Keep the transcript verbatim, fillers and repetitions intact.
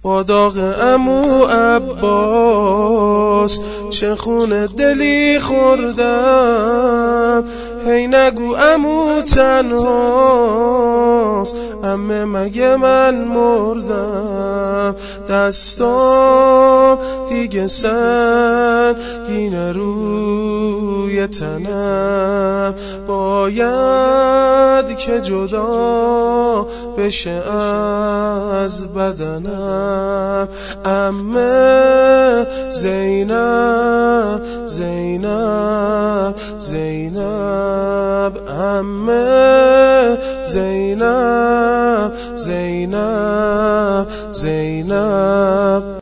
با داغ عمو عباس چه خون دلی خوردم. هی نگو عمو تنهاست، عمه مگه من مردم. دستام دیگه سنگینه روی تنم، باید که جدا بشه از بدنم. عمه زینب زینب زینب، عمه زینب زینب زینب.